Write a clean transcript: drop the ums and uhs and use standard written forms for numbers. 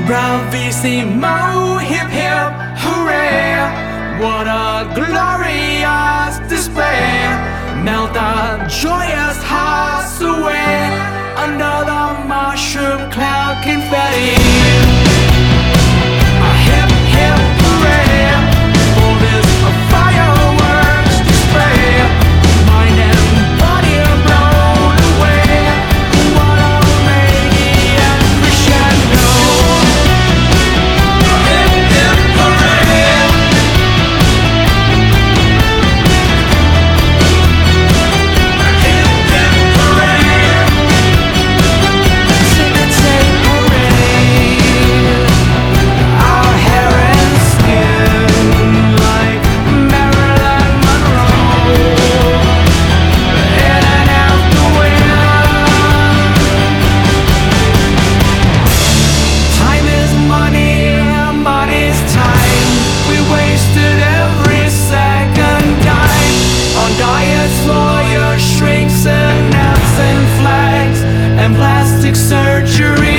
Bravissimo, hip hip, hooray! What a glorious display! Melt our joyous hearts away under the mushroom cloud confetti. A hip hip hooray for this fireworks display. Mind and body are blown away. What a radiant crescendo. Hip hip hooray. Hip hip hooray. Ticker tape parade. Our hair and skin like Marilyn Monroe in an afterwind. Time is money, money's time. We wasted every second dime on diets for your shrinks and naps and flags and plastic surgery.